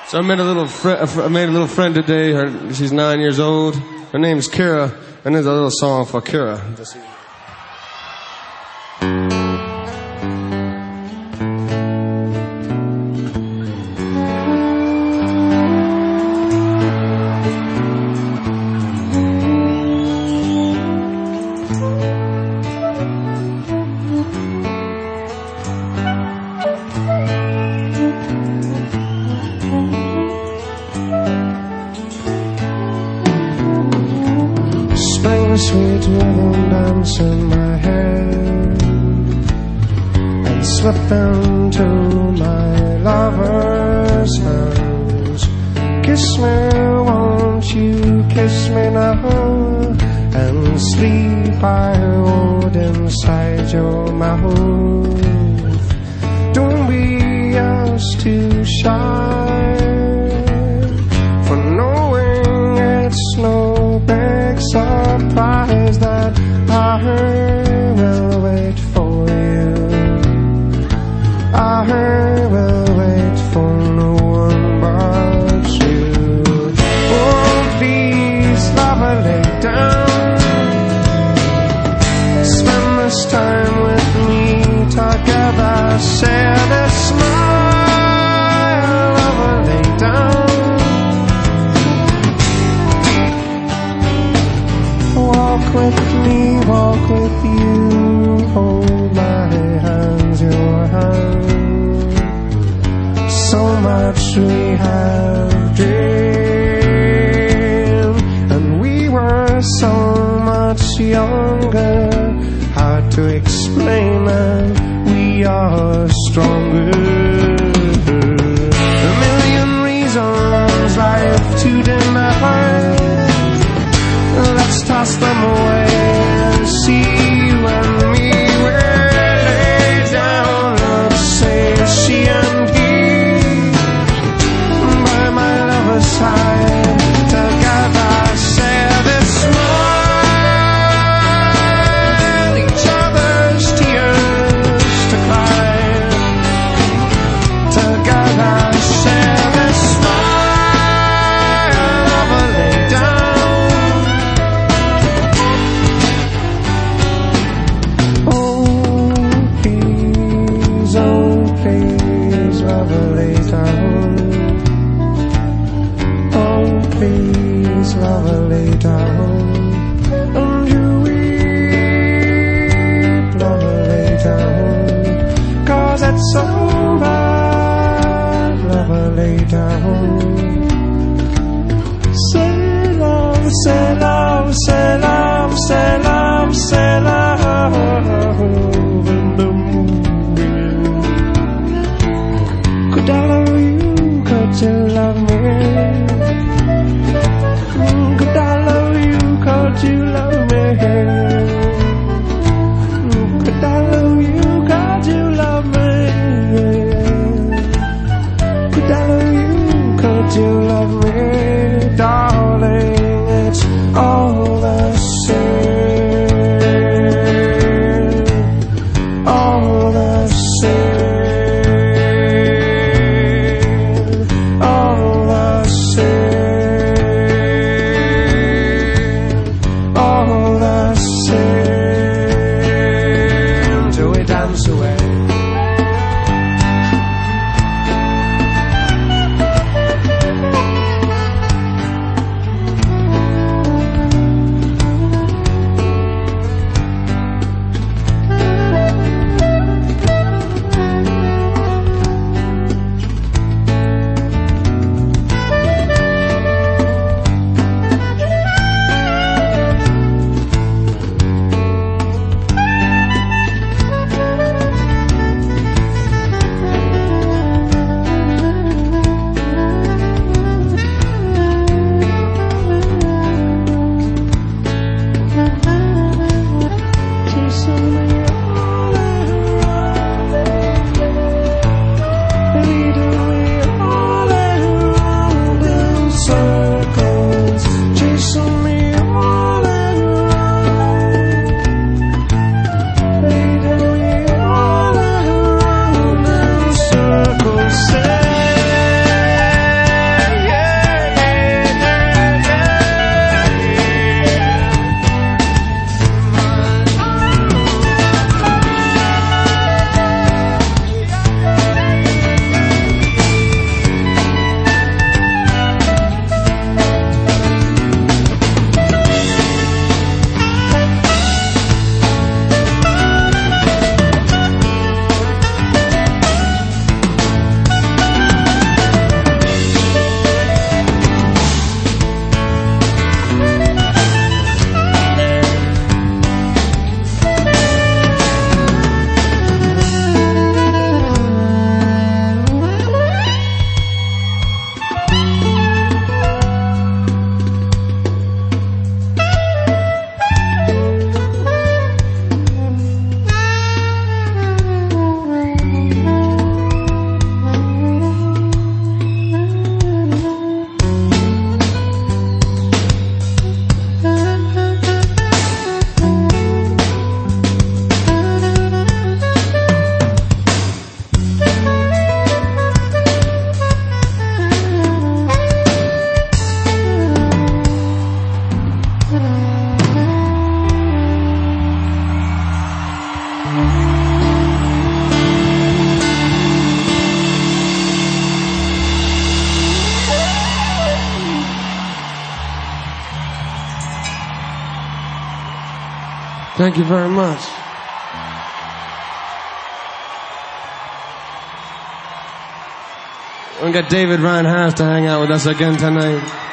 So I made a little friend today. She's 9 years old. Her name's Kira, and there's a little song for Kira. Sweet rhythm dance in my head and slip into my lover's hands. Kiss me, won't you kiss me now? And sleep I hold inside your mouth. Don't be asked too shy for knowing it's no big surprise that I will wait for you. I will wait for no one but you. Oh, please, lover, lay down. Spend this time with me together. Share this smile, lover, lay down. Walk with me, walk with you, hold my hands, your hand. So much we have dreamed, and we were so much younger. Hard to explain, and we are stronger. A million reasons life to deny. Let's toss them away and see when we will lay down. Let's say she and he by my lover's side. Together share this smile, each other's tears to cry. Together share this smile, lover, lay down. Please, lover, lay down. Oh, please, lover, lay down. And you weep, lover, lay down. 'Cause it's so bad, lover, lay down. Say love, say love, say love, say love, say love. Could I love you? Could you love me? Could I love you? Could you love me? Could I love you? Could you love me? Could I love you? Could you love me? Darling, it's all Thank you very much. We got David Ryan Haas to hang out with us again tonight.